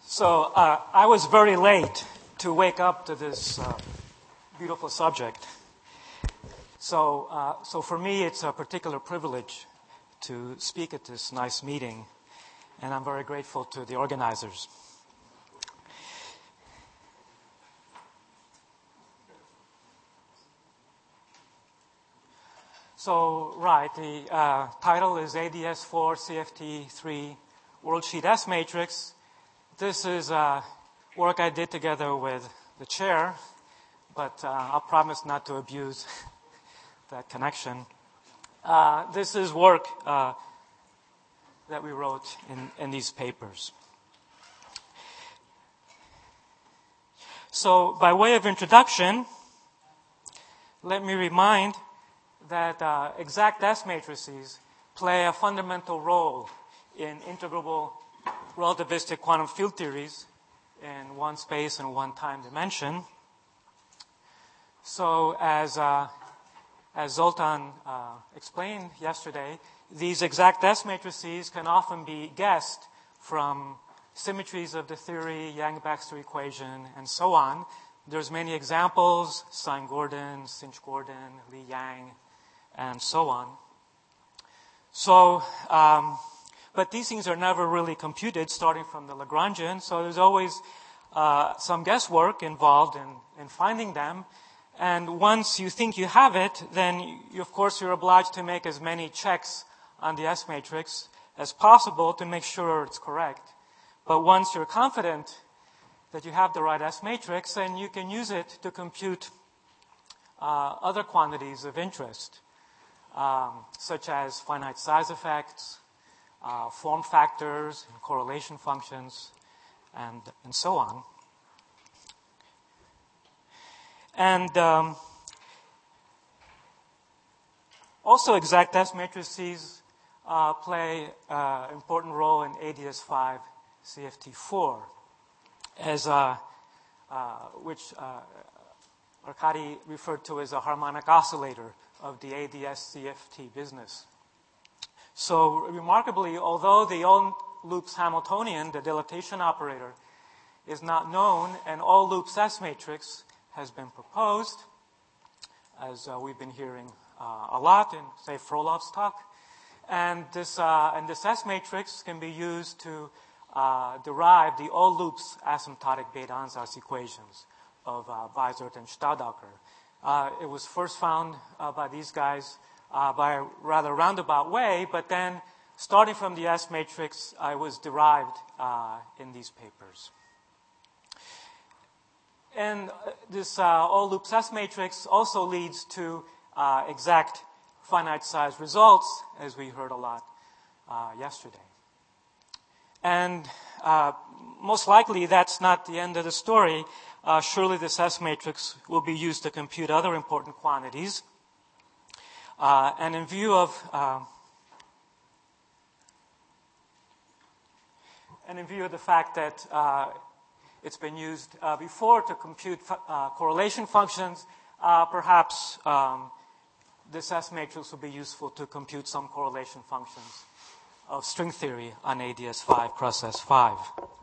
I was very late to wake up to this beautiful subject. So for me, it's a particular privilege to speak at this nice meeting, and I'm very grateful to the organizers. The title is ADS4 CFT3 Worldsheet S Matrix. This is work I did together with the chair, but I'll promise not to abuse that connection. This is work that we wrote in these papers. So, by way of introduction, let me remind that exact S matrices play a fundamental role in integrable relativistic quantum field theories in one space and one time dimension. So as Zoltan explained yesterday, these exact S matrices can often be guessed from symmetries of the theory, Yang-Baxter equation, and so on. There's many examples, Sine-Gordon, Sinch-Gordon, Li-Yang, and so on. But these things are never really computed starting from the Lagrangian, so there's always some guesswork involved in finding them. And once you think you have it, then of course you're obliged to make as many checks on the S matrix as possible to make sure it's correct. But once you're confident that you have the right S matrix, then you can use it to compute other quantities of interest, such as finite size effects, form factors, correlation functions, and so on. And also exact S matrices play an important role in ADS5 CFT4, which Arkady referred to as a harmonic oscillator of the ADS CFT business. So remarkably, although the all-loops Hamiltonian, the dilatation operator, is not known, an all-loops S matrix has been proposed, as we've been hearing a lot in, say, Frolov's talk. And this S matrix can be used to derive the all-loops asymptotic Bethe-Ansatz equations of Weisert and Staudacher. It was first found by these guys by a rather roundabout way, but then starting from the S matrix, I was derived in these papers. And this all-loops S matrix also leads to exact finite size results, as we heard a lot yesterday. And most likely, that's not the end of the story. Surely this S matrix will be used to compute other important quantities. And in view of the fact that it's been used before to compute correlation functions, perhaps this S matrix will be useful to compute some correlation functions of string theory on ADS5 cross S5.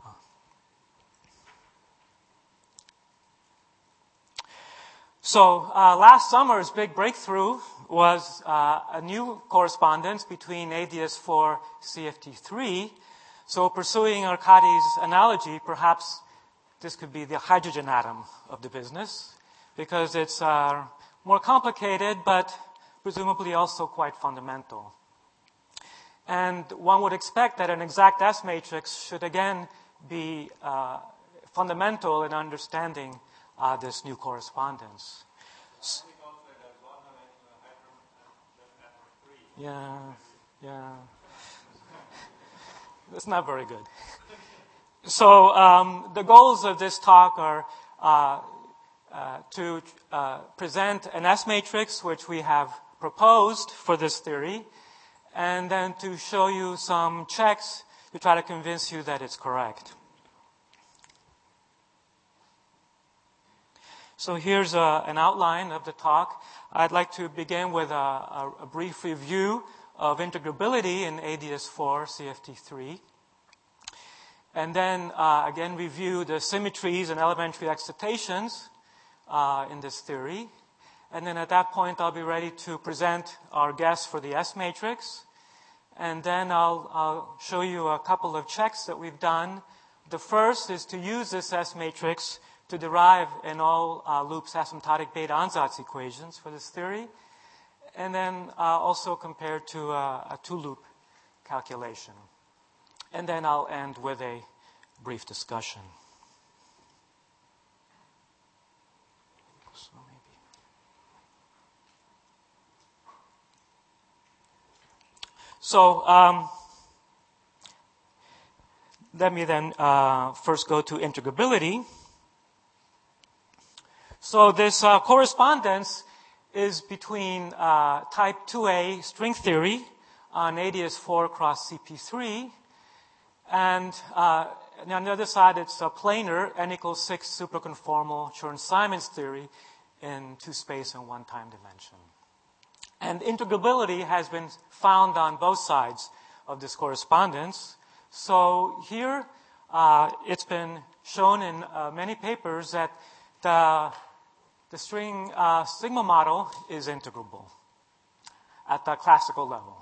So last summer's big breakthrough was a new correspondence between ADS4 CFT3. So pursuing Arkady's analogy, perhaps this could be the hydrogen atom of the business, because it's more complicated, but presumably also quite fundamental. And one would expect that an exact S matrix should again be fundamental in understanding this new correspondence. Yeah. That's not very good. So the goals of this talk are to present an S matrix, which we have proposed for this theory, and then to show you some checks to try to convince you that it's correct. So here's an outline of the talk. I'd like to begin with a brief review of integrability in ADS4 CFT3. And then, again, review the symmetries and elementary excitations in this theory. And then at that point, I'll be ready to present our guess for the S matrix. And then I'll show you a couple of checks that we've done. The first is to use this S matrix to derive in all loops asymptotic beta-ansatz equations for this theory. And then also compare to a two-loop calculation. And then I'll end with a brief discussion. So let me then first go to integrability. So this correspondence is between type 2A string theory on ADS4 cross CP3, and on the other side, it's a planar n equals 6 superconformal Chern-Simons theory in two space and one time dimension. And integrability has been found on both sides of this correspondence. So here, it's been shown in many papers that the string sigma model is integrable at the classical level.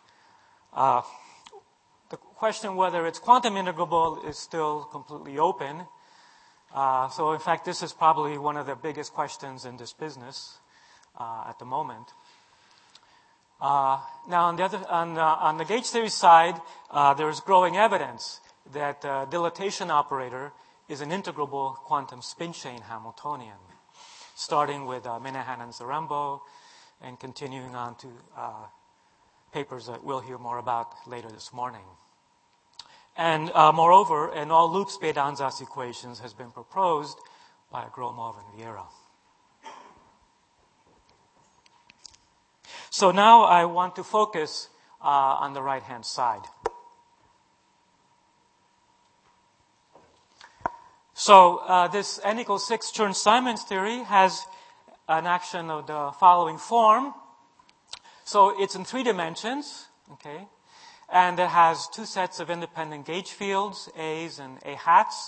The question whether it's quantum integrable is still completely open. So in fact, this is probably one of the biggest questions in this business at the moment. Now, on the gauge theory side, there is growing evidence that the dilatation operator is an integrable quantum spin chain Hamiltonian, starting with Minahan and Zarembo and continuing on to papers that we'll hear more about later this morning. And moreover, in all loops beta-ansatz equations has been proposed by Gromov and Vieira. So now I want to focus on the right-hand side. So this n equals 6 Chern-Simons theory has an action of the following form. So it's in 3 dimensions, okay? And it has 2 sets of independent gauge fields, A's and A hats.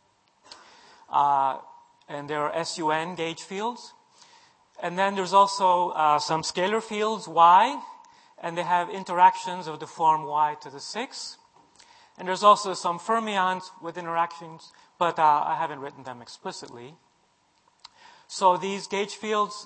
And there are SUN gauge fields. And then there's also some scalar fields, Y, and they have interactions of the form y to the 6. And there's also some fermions with interactions, but I haven't written them explicitly. So these gauge fields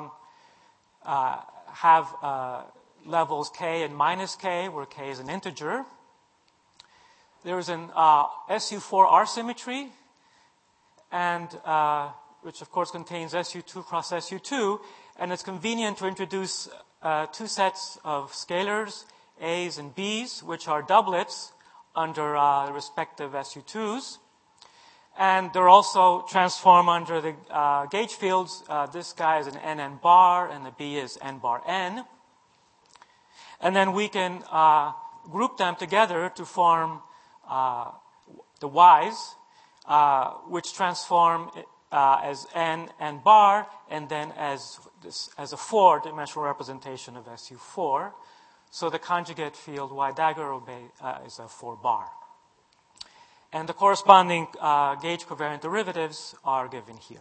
have levels k and minus k, where k is an integer. There's an SU4R symmetry, and which of course contains SU2 cross SU2, and it's convenient to introduce 2 sets of scalars, A's and B's, which are doublets under the respective SU2s. And they're also transformed under the gauge fields. This guy is an NN bar, and the B is N bar N. And then we can group them together to form the Y's, which transform as N bar, and then as a 4-dimensional representation of SU4. So the conjugate field Y dagger is a 4 bar. And the corresponding gauge covariant derivatives are given here.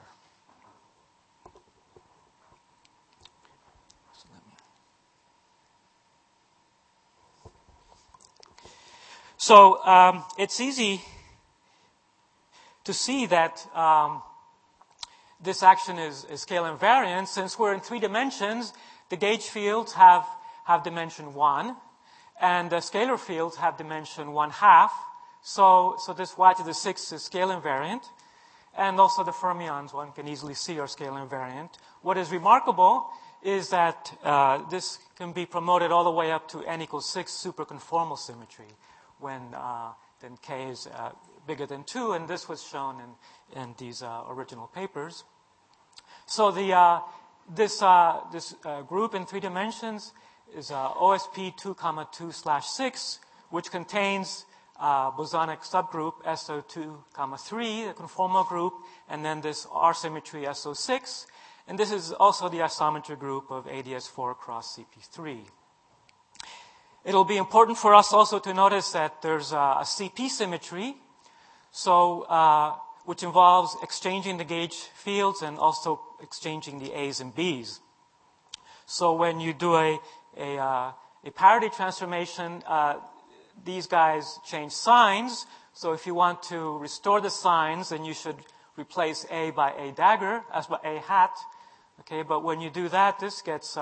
So it's easy to see that this action is scale invariant. Since we're in 3 dimensions, the gauge fields have dimension 1, and the scalar fields have dimension 1/2. So this y to the 6 is scale invariant. And also the fermions, one can easily see, are scale invariant. What is remarkable is that this can be promoted all the way up to n equals 6 superconformal symmetry, when then k is bigger than 2, and this was shown in these original papers. So this group in 3 dimensions is OSP 2,2/6, which contains bosonic subgroup SO2,3, the conformal group, and then this R symmetry SO6. And this is also the isometry group of ADS4 cross CP3. It'll be important for us also to notice that there's a CP symmetry So, which involves exchanging the gauge fields and also exchanging the A's and B's. So when you do a parity transformation, these guys change signs. So if you want to restore the signs, then you should replace A by A dagger, as by A hat. Okay, but when you do that, this gets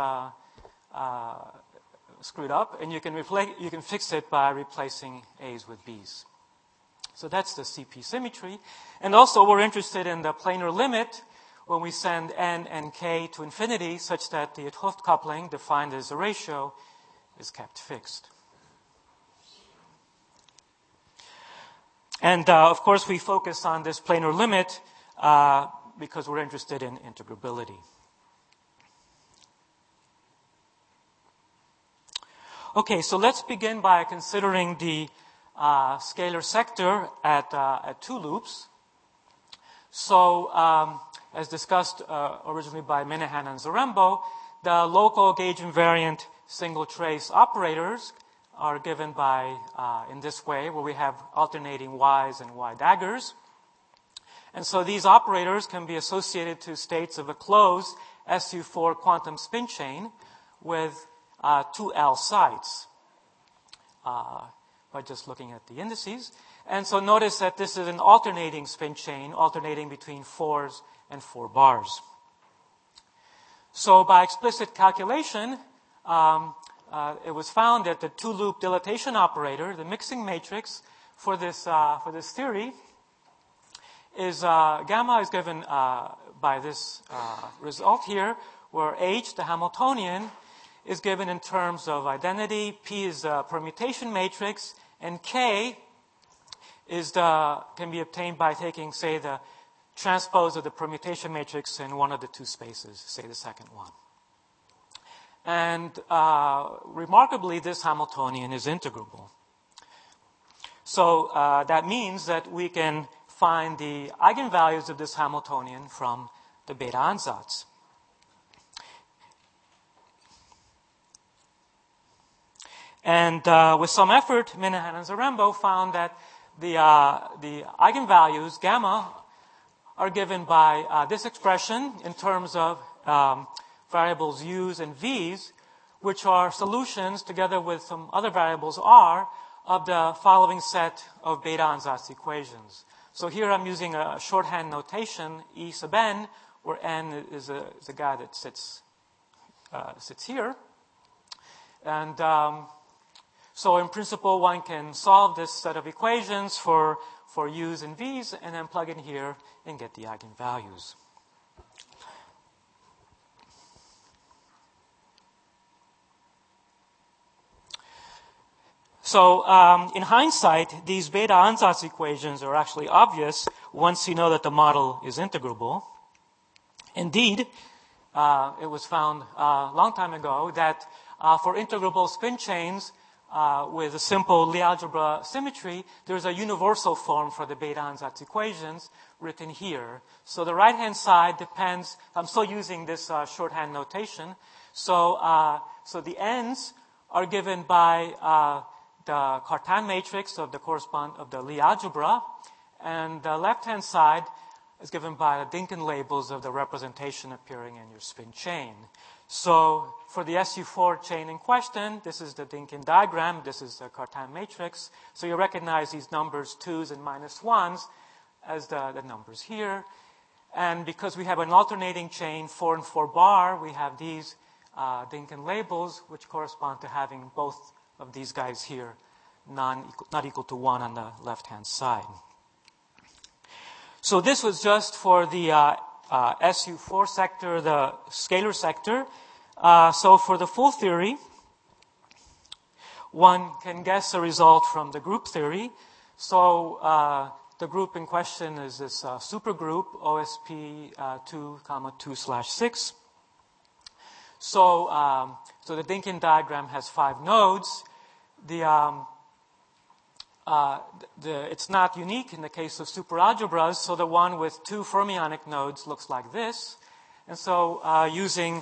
screwed up, and you can fix it by replacing A's with B's. So that's the CP symmetry. And also we're interested in the planar limit when we send n and k to infinity, such that the 't Hooft coupling, defined as a ratio, is kept fixed. And of course we focus on this planar limit because we're interested in integrability. Okay, so let's begin by considering the scalar sector at two loops. So, as discussed originally by Minahan and Zarembo, the local gauge invariant single trace operators are given by in this way, where we have alternating y's and y daggers. And so these operators can be associated to states of a closed SU4 quantum spin chain with 2L sites by just looking at the indices. And so notice that this is an alternating spin chain, alternating between 4s and 4 bars. So by explicit calculation, it was found that the two-loop dilatation operator, the mixing matrix for this theory, is gamma is given by this result here, where H, the Hamiltonian, is given in terms of identity. P is the permutation matrix, and K can be obtained by taking, say, the transpose of the permutation matrix in one of the two spaces, say the second one. And remarkably, this Hamiltonian is integrable. So that means that we can find the eigenvalues of this Hamiltonian from the beta ansatz. And with some effort, Minahan and Zarembo found that the eigenvalues, gamma, are given by this expression in terms of variables u's and v's, which are solutions, together with some other variables r, of the following set of beta ansatz equations. So here I'm using a shorthand notation, E sub n, where n is a guy that sits here. And so in principle, one can solve this set of equations for u's and v's, and then plug in here and get the eigenvalues. So in hindsight, these beta ansatz equations are actually obvious once you know that the model is integrable. Indeed, it was found a long time ago that for integrable spin chains with a simple Lie algebra symmetry, there's a universal form for the beta ansatz equations written here. So the right-hand side depends, I'm still using this shorthand notation. So the n's are given by the Cartan matrix of the Lie algebra, and the left-hand side is given by the Dynkin labels of the representation appearing in your spin chain. So for the SU4 chain in question, this is the Dynkin diagram, this is the Cartan matrix. So you recognize these numbers, 2's and minus 1's, as the numbers here. And because we have an alternating chain, 4 and 4 bar, we have these Dynkin labels, which correspond to having both of these guys here not equal to 1 on the left-hand side. So this was just for the SU4 sector, the scalar sector. So for the full theory, one can guess a result from the group theory. So the group in question is this supergroup, OSP 2,2/6. So the Dynkin diagram has 5 nodes. It's not unique in the case of superalgebras, so the one with 2 fermionic nodes looks like this. And so using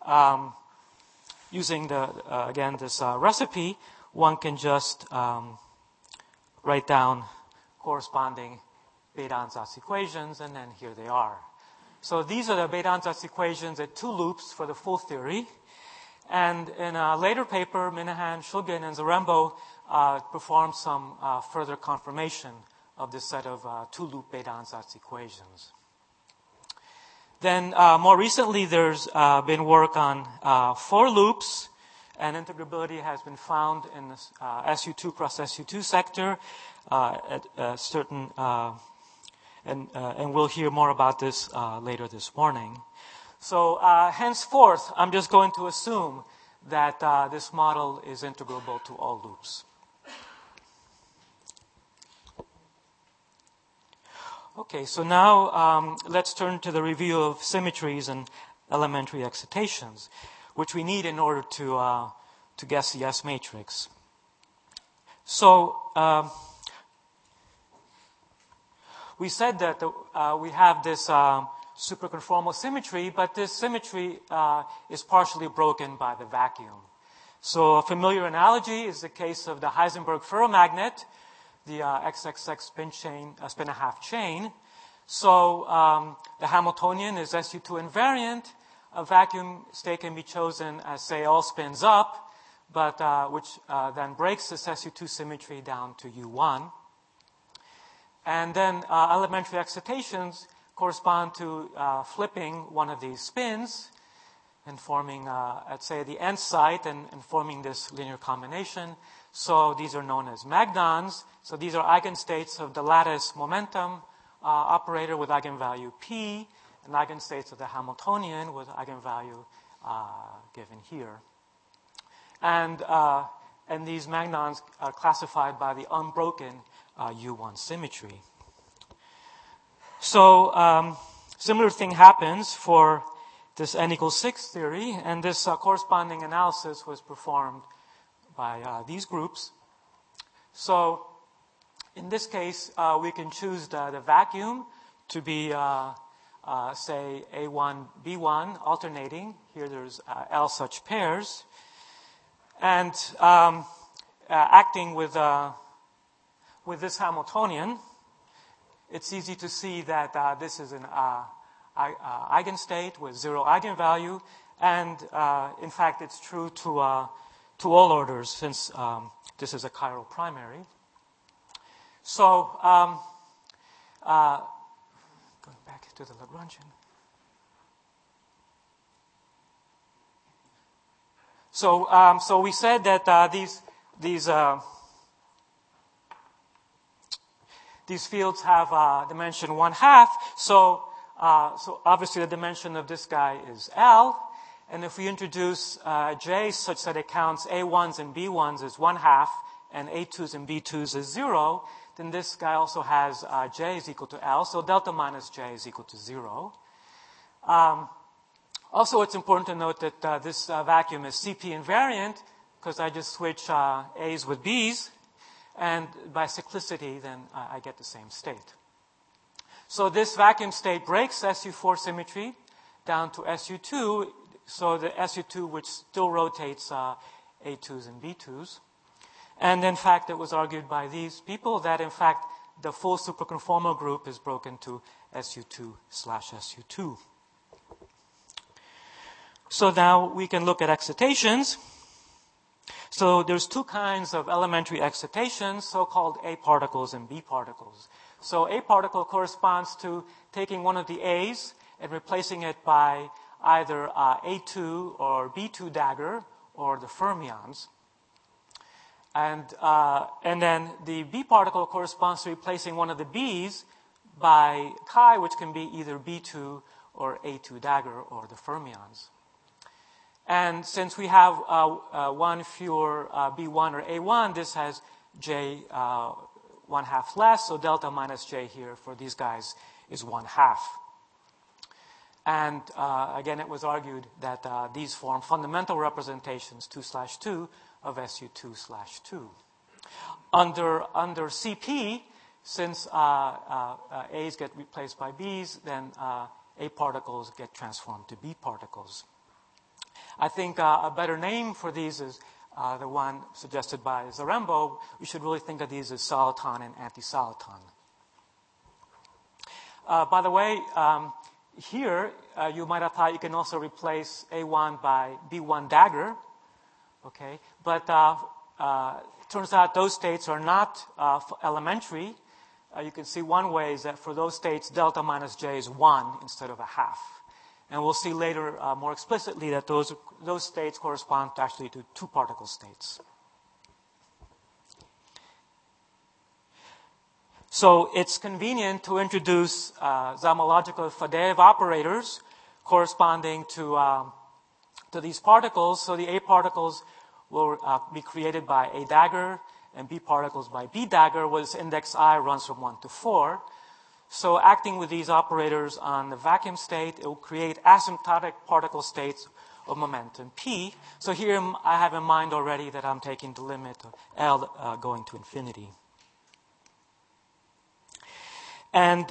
again this recipe, one can just write down corresponding Bethe-Ansatz equations, and then here they are. So these are the Bethe-Ansatz equations at 2 loops for the full theory. And in a later paper, Minahan, Shulgin, and Zarembo performed some further confirmation of this set of 2-loop Bethe-Ansatz equations. Then more recently, there's been work on 4 loops, and integrability has been found in this SU2 cross SU2 sector at certain, and we'll hear more about this later this morning. So henceforth, I'm just going to assume that this model is integrable to all loops. Okay, so now let's turn to the review of symmetries and elementary excitations, which we need in order to guess the S matrix. So we said that we have this superconformal symmetry, but this symmetry is partially broken by the vacuum. So a familiar analogy is the case of the Heisenberg ferromagnet, the XXX spin a half chain. So the Hamiltonian is SU2 invariant. A vacuum state can be chosen as, say, all spins up, but which then breaks this SU2 symmetry down to U1. And then elementary excitations correspond to flipping one of these spins and forming, at say, the nth site and forming this linear combination. So these are known as magnons. So these are eigenstates of the lattice momentum operator with eigenvalue p, and eigenstates of the Hamiltonian with eigenvalue given here. And these magnons are classified by the unbroken U1 symmetry. So similar thing happens for this n equals 6 theory, and this corresponding analysis was performed by these groups. So in this case, we can choose the vacuum to be, say, A1, B1 alternating. Here there's L such pairs. And acting with this Hamiltonian, it's easy to see that this is an eigenstate with 0 eigenvalue. And in fact, it's true to all orders since this is a chiral primary. So going back to the Lagrangian. So we said that these fields have dimension 1/2. So obviously the dimension of this guy is L. And if we introduce J such that it counts A1s and B1s as 1/2 and A2s and B2s as 0, then this guy also has J is equal to L. So delta minus J is equal to 0. Also, it's important to note that this vacuum is CP invariant because I just switch A's with B's. And by cyclicity, then I get the same state. So this vacuum state breaks SU4 symmetry down to SU2. So the SU2 which still rotates A2s and B2s. And in fact, it was argued by these people that in fact the full superconformal group is broken to SU2/SU2. So now we can look at excitations. So there's 2 kinds of elementary excitations, so-called A particles and B particles. So A particle corresponds to taking one of the A's and replacing it by either A2 or B2 dagger or the fermions. And then the B particle corresponds to replacing one of the B's by chi, which can be either B2 or A2 dagger or the fermions. And since we have one fewer B1 or A1, this has J 1/2 less, so delta minus J here for these guys is 1/2. And again, it was argued that these form fundamental representations 2/2 of SU2/2. Under CP, since A's get replaced by B's, then A particles get transformed to B particles. I think a better name for these is the one suggested by Zarembo. We should really think of these as soliton and anti-soliton. By the way, here you might have thought you can also replace A1 by B1 dagger. Okay, but it turns out those states are not elementary. You can see one way is that for those states, delta minus J is 1 instead of a half. And we'll see later more explicitly that those states correspond actually to two particle states. So it's convenient to introduce Zamological Fadeev operators corresponding to these particles. So the A particles will be created by A dagger, and B particles by B dagger, where this index I runs from 1 to 4. So acting with these operators on the vacuum state, it will create asymptotic particle states of momentum P. So here I have in mind already that I'm taking the limit of L going to infinity. And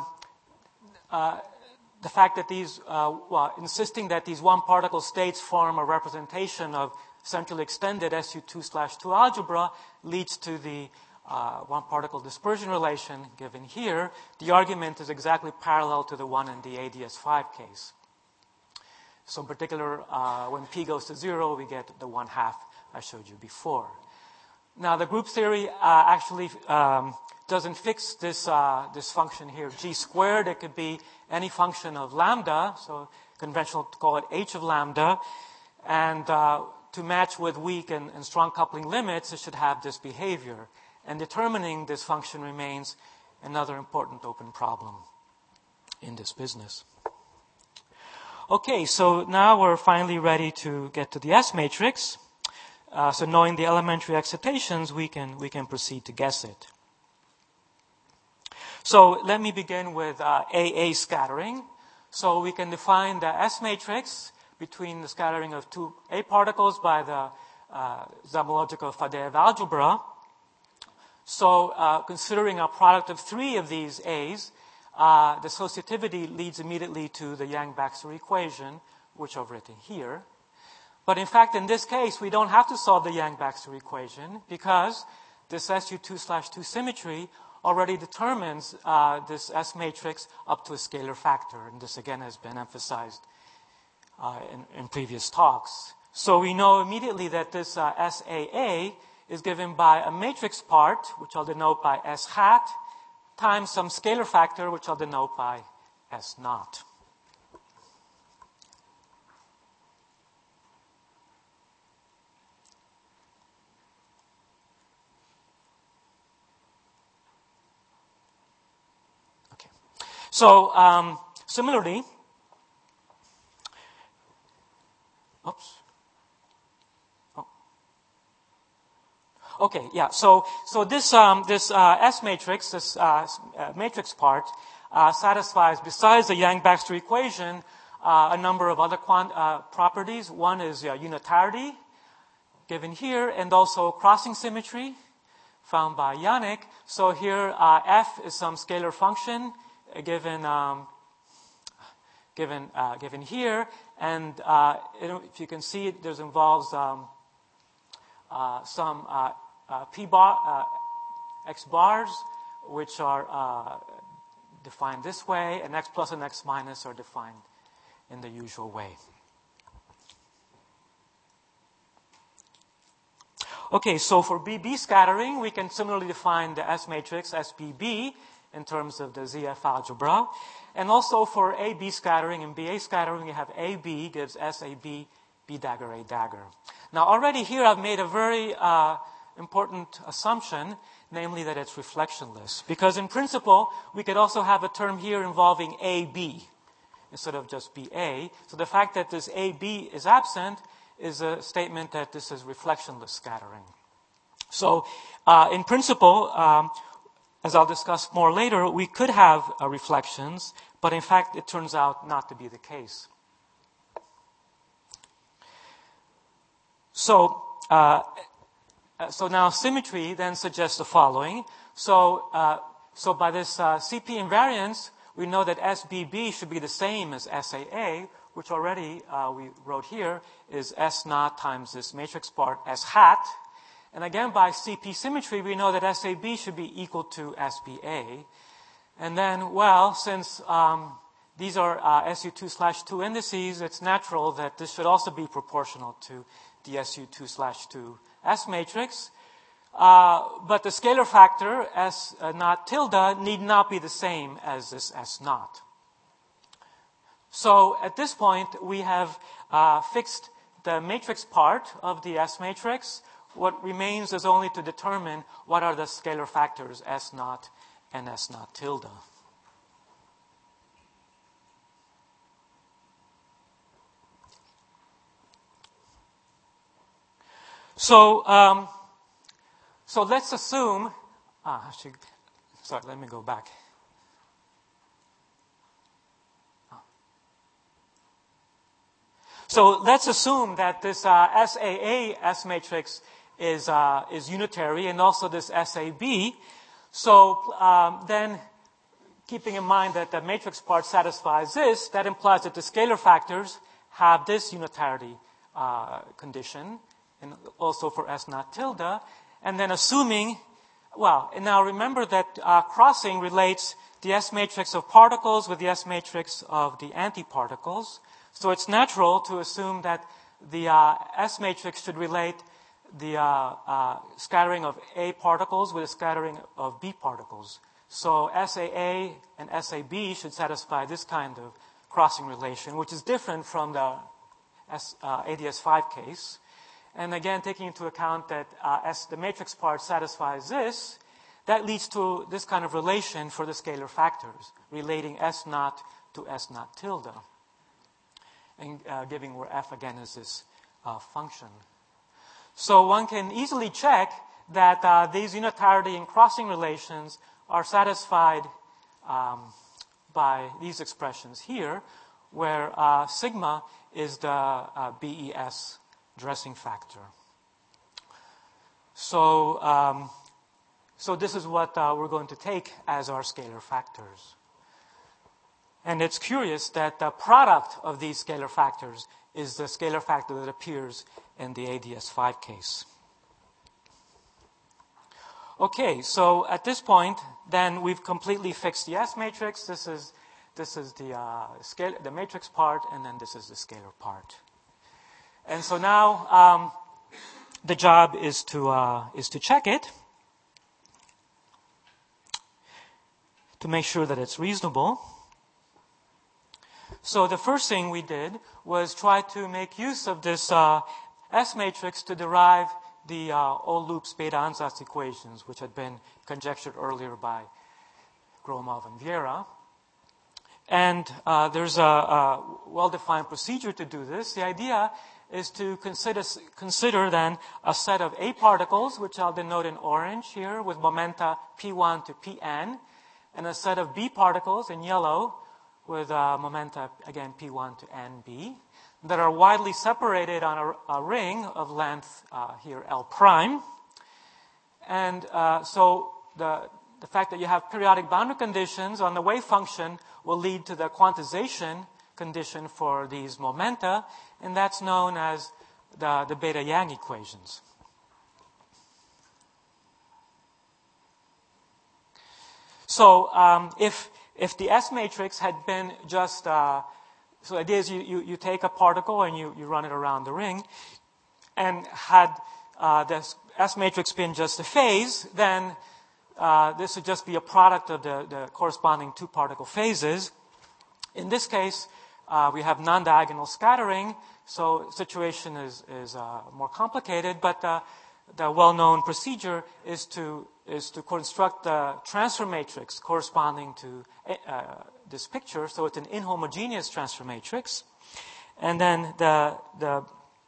the fact that these, insisting that these one particle states form a representation of centrally extended SU2/2 algebra leads to the one particle dispersion relation given here. The argument is exactly parallel to the one in the ADS5 case. So in particular, when P goes to 0, we get the 1/2 I showed you before. Now the group theory actually doesn't fix this function here, G squared. It could be any function of lambda, so conventional to call it H of lambda. And to match with weak and strong coupling limits, it should have this behavior. And determining this function remains another important open problem in this business. Okay, so now we're finally ready to get to the S matrix. So knowing the elementary excitations, we can proceed to guess it. So let me begin with AA scattering. So we can define the S matrix between the scattering of two A particles by the Zamological Fadeev algebra. So considering a product of 3 of these A's, the associativity leads immediately to the Yang-Baxter equation, which I've written here. But in fact, in this case, we don't have to solve the Yang-Baxter equation because this SU2/2 symmetry already determines this S matrix up to a scalar factor. And this, again, has been emphasized in previous talks. So we know immediately that this SAA is given by a matrix part, which I'll denote by S hat, times some scalar factor, which I'll denote by S naught. Okay. So similarly, oops. Okay, yeah. So this S matrix, this matrix part, satisfies, besides the Yang-Baxter equation, a number of other properties. One is unitarity, given here, and also crossing symmetry, found by Yannick. So here, F is some scalar function given here, and if you can see, it involves some P bar, X bars, which are defined this way, and X plus and X minus are defined in the usual way. Okay, so for BB scattering, we can similarly define the S matrix SBB in terms of the ZF algebra. And also for AB scattering and BA scattering, we have AB gives SAB, B dagger, A dagger. Now already here I've made a very important assumption, namely that it's reflectionless. Because in principle, we could also have a term here involving AB instead of just BA. So the fact that this AB is absent is a statement that this is reflectionless scattering. So in principle, as I'll discuss more later, we could have reflections, but in fact it turns out not to be the case. So now symmetry then suggests the following. So by this CP invariance, we know that SBB should be the same as SAA, which already we wrote here is S naught times this matrix part S hat. And again, by CP symmetry, we know that SAB should be equal to SBA. And then, well, since these are SU2/2 indices, it's natural that this should also be proportional to the SU2/2 S matrix. But the scalar factor S naught tilde need not be the same as this S naught. So at this point, we have fixed the matrix part of the S matrix. What remains is only to determine what are the scalar factors S naught and S naught tilde. So let's assume, let me go back. So let's assume that this SAA S matrix is unitary, and also this SAB. So then, keeping in mind that the matrix part satisfies this, that implies that the scalar factors have this unitarity condition, and also for S naught tilde. And then assuming, well, and now remember that crossing relates the S matrix of particles with the S matrix of the antiparticles. So it's natural to assume that the S matrix should relate the scattering of A particles with the scattering of B particles. So SAA and SAB should satisfy this kind of crossing relation, which is different from the ADS5 case. And again, taking into account that the matrix part satisfies this, that leads to this kind of relation for the scalar factors, relating S naught to S naught tilde, and giving where F again is this function. So one can easily check that these unitarity and crossing relations are satisfied by these expressions here, where sigma is the BES dressing factor. So this is what we're going to take as our scalar factors. And it's curious that the product of these scalar factors is the scalar factor that appears in the ADS5 case. Okay, so at this point, then we've completely fixed the S matrix. This is the matrix part, and then this is the scalar part. And so now the job is to check it, to make sure that it's reasonable. So the first thing we did was try to make use of this S matrix to derive the all-loops beta-ansatz equations, which had been conjectured earlier by Gromov and Vieira. And there's a well-defined procedure to do this. The idea is to consider then a set of A particles, which I'll denote in orange here, with momenta P1 to Pn, and a set of B particles in yellow, with momenta, again, P1 to NB, that are widely separated on a ring of length here, L prime. And so the fact that you have periodic boundary conditions on the wave function will lead to the quantization condition for these momenta, and that's known as the Bethe-Yang equations. So if the S matrix had been just, so the idea is you take a particle and you run it around the ring, and had this S matrix been just a phase, then this would just be a product of the corresponding two particle phases. In this case, we have non-diagonal scattering, so the situation is more complicated, but the well-known procedure is to construct the transfer matrix corresponding to this picture. So it's an inhomogeneous transfer matrix, and then the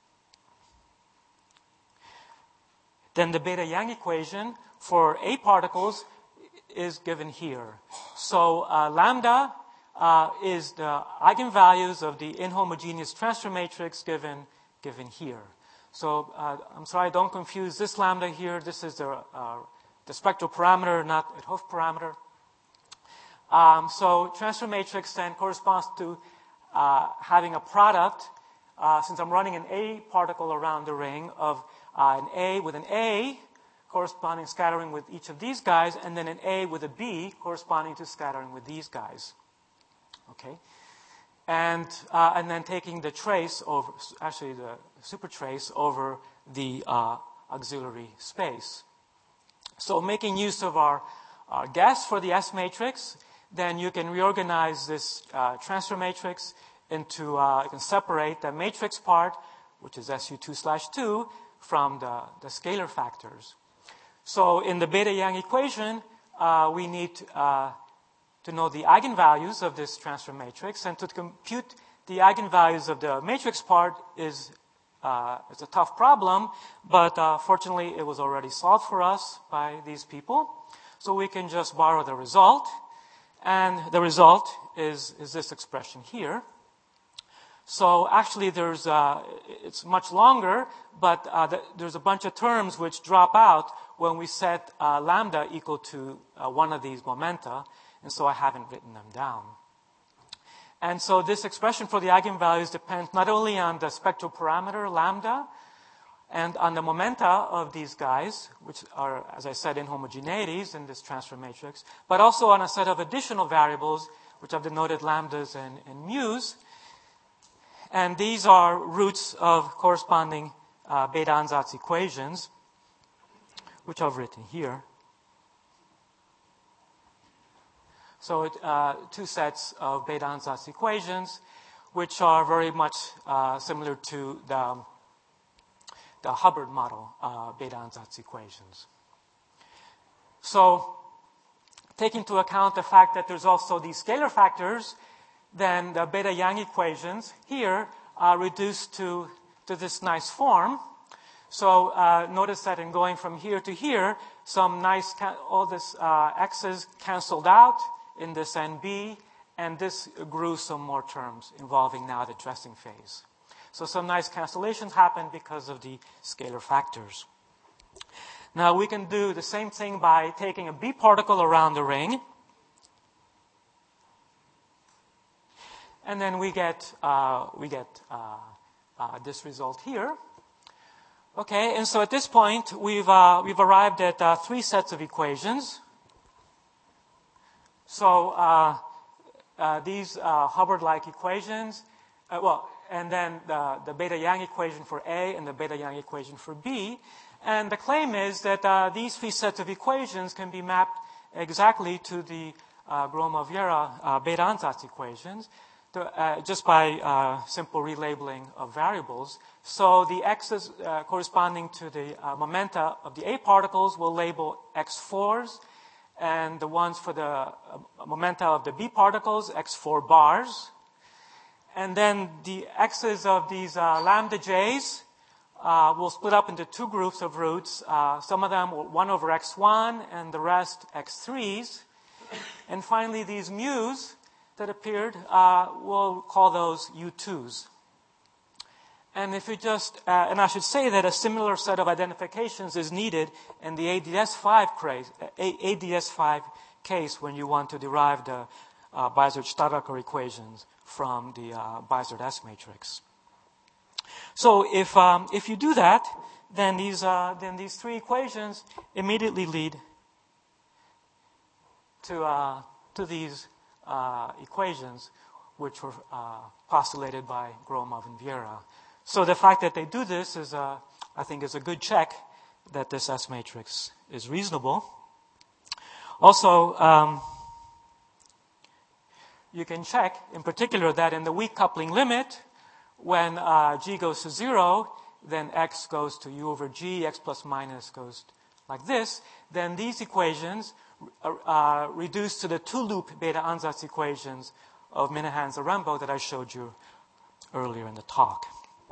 Bethe-Yang equation for A particles is given here. So lambda is the eigenvalues of the inhomogeneous transfer matrix given here. So I'm sorry, don't confuse this lambda here. This is the spectral parameter, not a 't Hooft parameter. So transfer matrix then corresponds to having a product, since I'm running an A particle around the ring, of an A with an A corresponding scattering with each of these guys, and then an A with a B corresponding to scattering with these guys. Okay? And then taking the trace over, actually the supertrace over the auxiliary space. So making use of our guess for the S matrix, then you can reorganize this transfer matrix into, you can separate the matrix part, which is SU2/2, from the scalar factors. So in the beta-Yang equation, we need to know the eigenvalues of this transfer matrix, and to compute the eigenvalues of the matrix part is a tough problem, but fortunately it was already solved for us by these people. So we can just borrow the result, and the result is this expression here. So actually it's much longer, but there's a bunch of terms which drop out when we set lambda equal to one of these momenta, and so I haven't written them down. And so this expression for the eigenvalues depends not only on the spectral parameter lambda and on the momenta of these guys, which are, as I said, inhomogeneities in this transfer matrix, but also on a set of additional variables, which I've denoted lambdas and mu's. And these are roots of corresponding Bethe-Ansatz equations, which I've written here. So two sets of Bethe-Ansatz equations, which are very much similar to the Hubbard model Bethe-Ansatz equations. So taking into account the fact that there's also these scalar factors, then the Bethe-Yang equations here are reduced to this nice form. So notice that in going from here to here, all this x's canceled out in this NB, and this grew some more terms involving now the dressing phase. So some nice cancellations happen because of the scalar factors. Now we can do the same thing by taking a B particle around the ring, and then we get this result here. Okay, and so at this point we've arrived at three sets of equations. So these Hubbard-like equations, and then the Bethe-Yang equation for A and the Bethe-Yang equation for B. And the claim is that these three sets of equations can be mapped exactly to the Gromov-Yera Bethe-Ansatz equations just by simple relabeling of variables. So the x's corresponding to the momenta of the A particles will label x4s, and the ones for the momenta of the B particles, x4 bars. And then the x's of these lambda j's will split up into two groups of roots. Some of them 1 over x1 and the rest x3s. And finally, these mu's that appeared, we'll call those U2s. And if you just, and I should say that a similar set of identifications is needed in the ADS5 case when you want to derive the Bizard-Stadlaker equations from the Bizard S matrix. So if you do that, then these three equations immediately lead to these equations, which were postulated by Gromov and Vieira. So the fact that they do this is, I think, is a good check that this S matrix is reasonable. Also, you can check, in particular, that in the weak coupling limit, when G goes to 0, then X goes to U over G, X plus minus goes like this, then these equations are reduced to the two-loop Bethe-Ansatz equations of Minahan-Zarembo that I showed you earlier in the talk.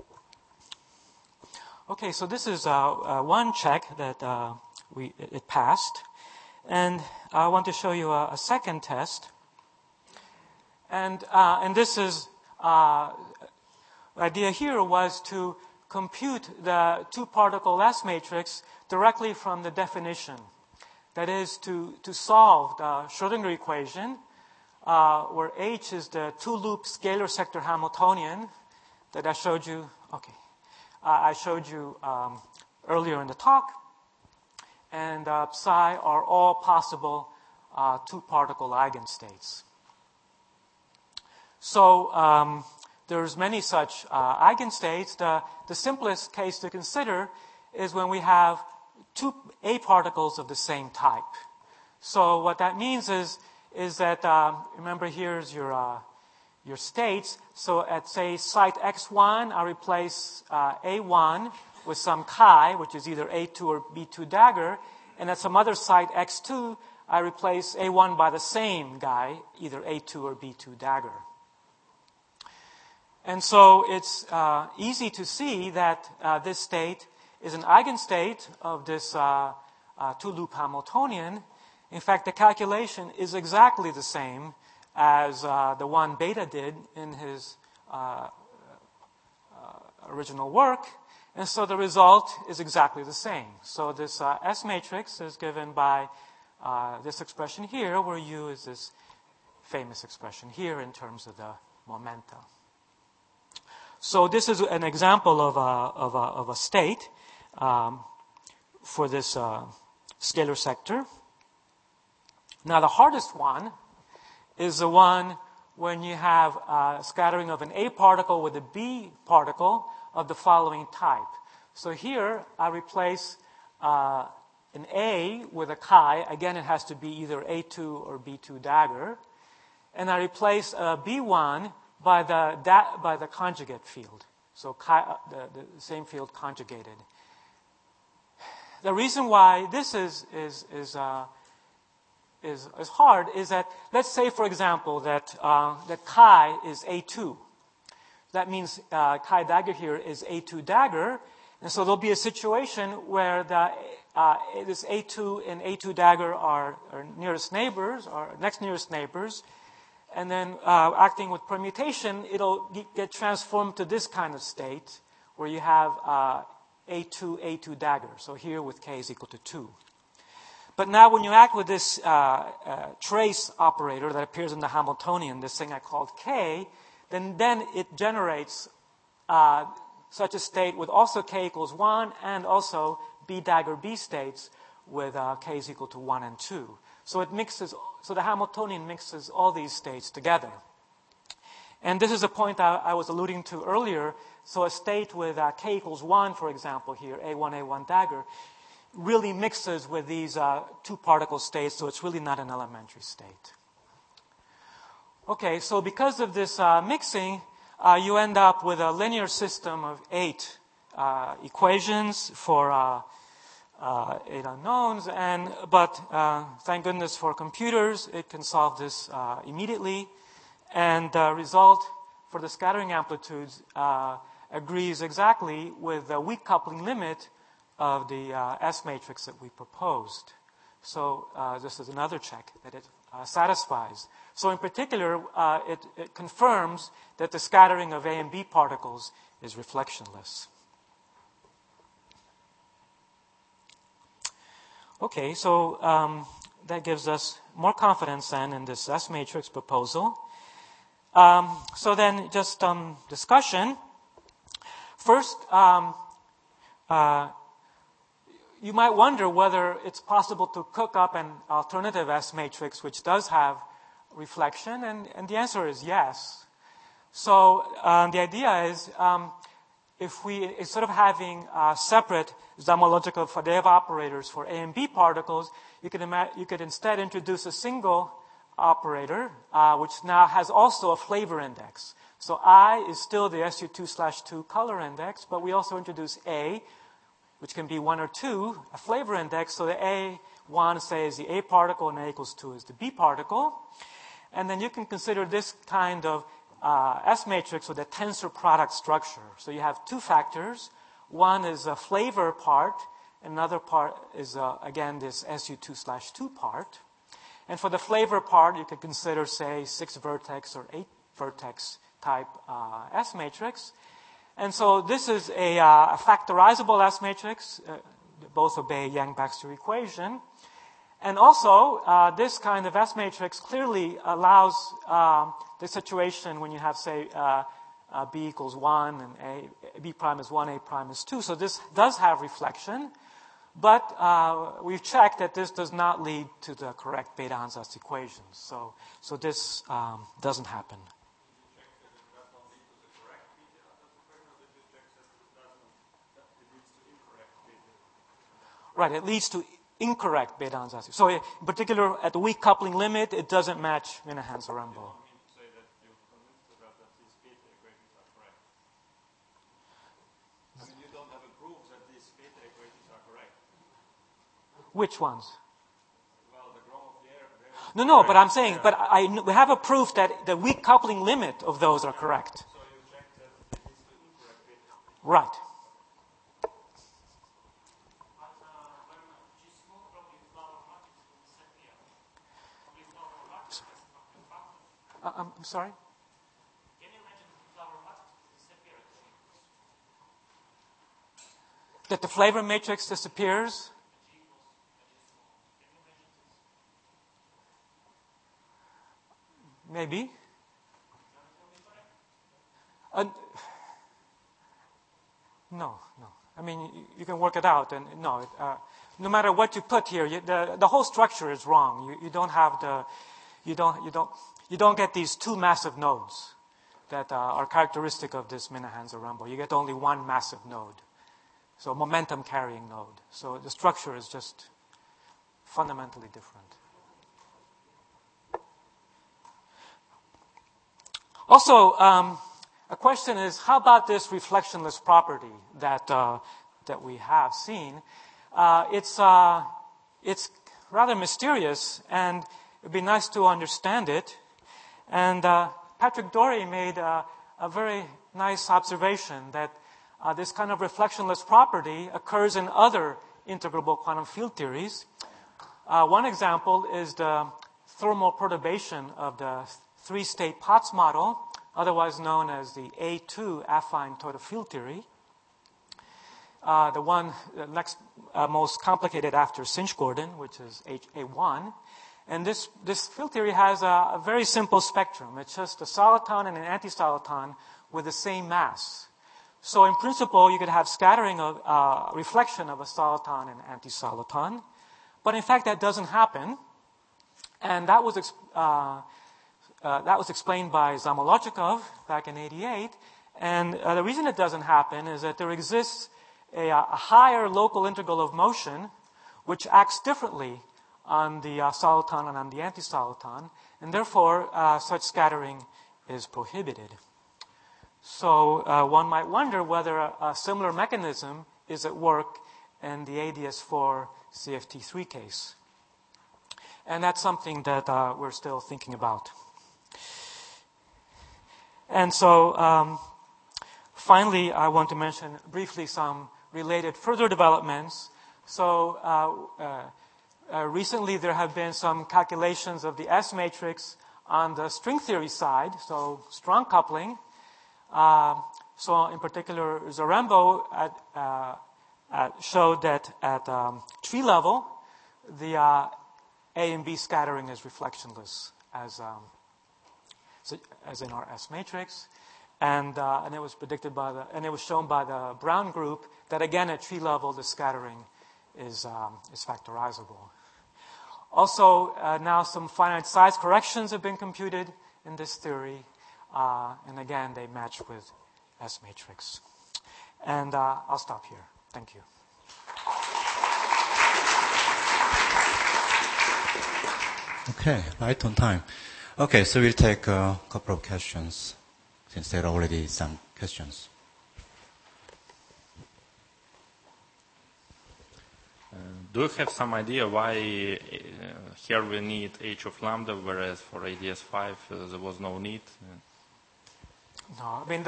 Okay, so this is one check that it passed. And I want to show you a second test. And this is, the idea here was to compute the two-particle S matrix directly from the definition. That is, to solve the Schrödinger equation, where H is the two-loop scalar sector Hamiltonian that I showed you, I showed you earlier in the talk. and psi are all possible two-particle eigenstates. So there's many such eigenstates. The simplest case to consider is when we have two A particles of the same type. So what that means is that, remember here's your states. So at, say, site x1, I replace A1 with some chi, which is either A2 or B2 dagger. And at some other site x2, I replace A1 by the same guy, either A2 or B2 dagger. And so it's easy to see that this state is an eigenstate of this two-loop Hamiltonian. In fact, the calculation is exactly the same as the one Bethe did in his original work. And so the result is exactly the same. So this S matrix is given by this expression here, where U is this famous expression here in terms of the momenta. So this is an example of a state for this scalar sector. Now the hardest one is the one when you have scattering of an A particle with a B particle of the following type. So here I replace an A with a chi. Again, it has to be either A2 or B2 dagger. And I replace B1 by the conjugate field. So the same field conjugated. The reason why this is hard is that, let's say, for example, that chi is A2. That means chi dagger here is A2 dagger. And so there'll be a situation where this A2 and A2 dagger are nearest neighbors, or next nearest neighbors. And then acting with permutation, it'll get transformed to this kind of state where you have A2 dagger. So here with k is equal to 2. But now when you act with this trace operator that appears in the Hamiltonian, this thing I called k, then it generates such a state with also k equals 1 and also B dagger B states with k is equal to 1 and 2. So it mixes. So the Hamiltonian mixes all these states together. And this is a point I was alluding to earlier. So a state with k equals 1, for example, here, A1 dagger, really mixes with these two-particle states, so it's really not an elementary state. Okay, so because of this mixing, you end up with a linear system of 8 equations for 8 unknowns, but thank goodness for computers, it can solve this immediately. And the result for the scattering amplitudes agrees exactly with the weak coupling limit of the S matrix that we proposed. So this is another check that it satisfies. So in particular, it confirms that the scattering of A and B particles is reflectionless. Okay, so that gives us more confidence then in this S matrix proposal. So then just discussion. First, you might wonder whether it's possible to cook up an alternative S matrix which does have reflection, and the answer is yes. So the idea is if we, instead of having separate Zamolodchikov Fadeev operators for A and B particles, you could instead introduce a single operator, which now has also a flavor index. So I is still the SU2/2 color index, but we also introduce A, which can be 1 or 2, a flavor index. So the A1, say, is the A particle, and A equals 2 is the B particle. And then you can consider this kind of S matrix with a tensor product structure. So you have two factors. One is a flavor part. Another part is, again, this SU2/2 part. And for the flavor part, you could consider, say, 6-vertex or 8-vertex type S matrix. And so this is a factorizable S matrix. Both obey Yang-Baxter equation. And also, this kind of S matrix clearly allows the situation when you have, say, B equals 1 and B prime is 1, A prime is 2. So this does have reflection. But we've checked that this does not lead to the correct beta-Ansatz equations. So this doesn't happen. Right, it leads to incorrect beta-Ansatz. So in particular, at the weak coupling limit, it doesn't match Minahans-Arembo. Which ones? Well, the Gromov-Vieira. No, but I'm saying, we have a proof that the weak coupling limit of those are correct. So you check that it leads to incorrect beta. Right. I'm sorry? Can you imagine the flower matrix disappear? That the flavor matrix disappears? Maybe. No. I mean, you can work it out, and no. No matter what you put here, the whole structure is wrong. You don't have you don't get these two massive nodes that are characteristic of this Minahans-Arembo. You get only one massive node, so momentum carrying node. So the structure is just fundamentally different. Also, a question is, how about this reflectionless property that we have seen? It's rather mysterious, and it'd be nice to understand it. And Patrick Dorey made a very nice observation that this kind of reflectionless property occurs in other integrable quantum field theories. One example is the thermal perturbation of the three-state Potts model, otherwise known as the A2 affine total field theory. The next most complicated after Cinch-Gordon, which is A1. And this field theory has a very simple spectrum. It's just a soliton and an anti-soliton with the same mass. So in principle, you could have scattering of reflection of a soliton and anti-soliton. But in fact, that doesn't happen. And that was explained by Zamolodchikov back in '88. And the reason it doesn't happen is that there exists a higher local integral of motion which acts differently on the soliton and on the anti-soliton, and therefore such scattering is prohibited. So one might wonder whether a similar mechanism is at work in the ADS4 CFT3 case. And that's something that we're still thinking about. And so finally, I want to mention briefly some related further developments. So recently there have been some calculations of the S matrix on the string theory side, so strong coupling. So in particular, Zarembo showed that at tree level, the A and B scattering is reflectionless as in our S matrix, and it was predicted and it was shown by the Brown group that again at tree level the scattering is factorizable. Also, now some finite size corrections have been computed in this theory, and again they match with S matrix. And I'll stop here. Thank you. Okay, right on time. Okay, so we'll take a couple of questions, since there are already some questions. Do you have some idea why here we need h of lambda, whereas for ADS5 there was no need? No, I mean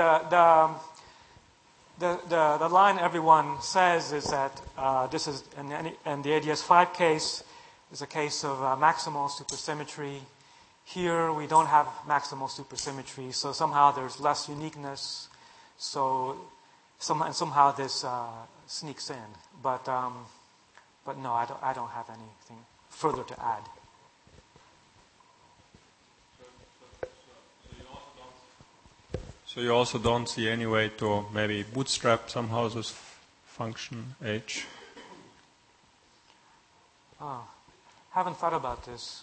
the line everyone says is that this is in the ADS5 case is a case of maximal supersymmetry. Here we don't have maximal supersymmetry, so somehow there's less uniqueness. So somehow this sneaks in, but no, I don't have anything further to add. So you also don't see any way to maybe bootstrap somehow this function h? Haven't thought about this.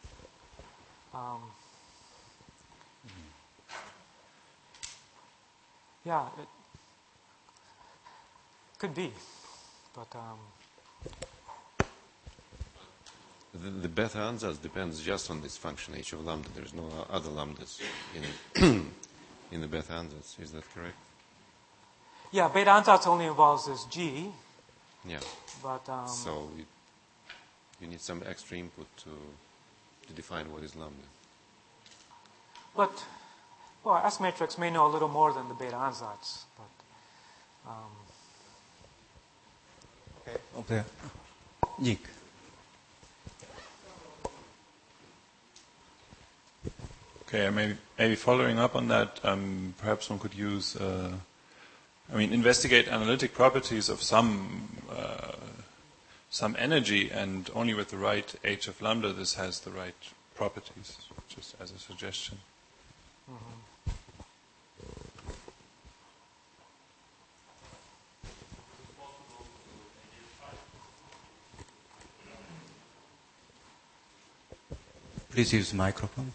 Yeah, it could be, but The Bethe ansatz depends just on this function h of lambda. There's no other lambdas in in the Bethe ansatz. Is that correct? yeah, beta ansatz only involves this G, Yeah. but So you need some extra input to define what is lambda. but well, S matrix may know a little more than the beta ansatz, but Okay. Nick. Okay, maybe following up on that, perhaps one could use, investigate analytic properties of some energy, and only with the right h of lambda this has the right properties, just as a suggestion. Please use the microphone.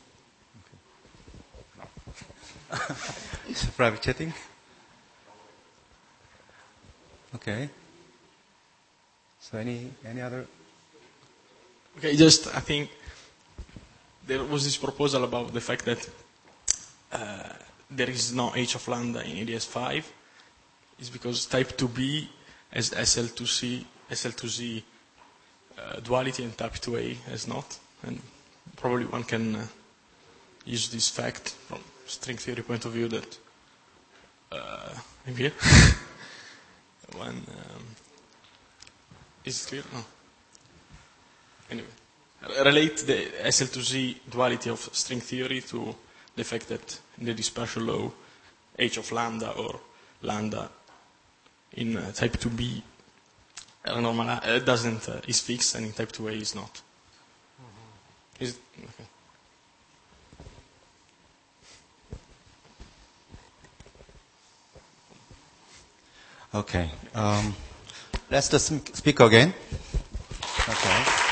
It's private chatting. Okay. So any other? Okay, I think there was this proposal about the fact that there is no h of lambda in ADS5. It's because type 2b has SL2Z duality and type 2a has not. And probably one can use this fact from string theory point of view that maybe one is it clear? No. Anyway, relate the SL2Z duality of string theory to the fact that in the dispersion law h of lambda or lambda in type 2b is fixed, and in type 2a is not. Is it? Okay. Let's just speak again. Okay.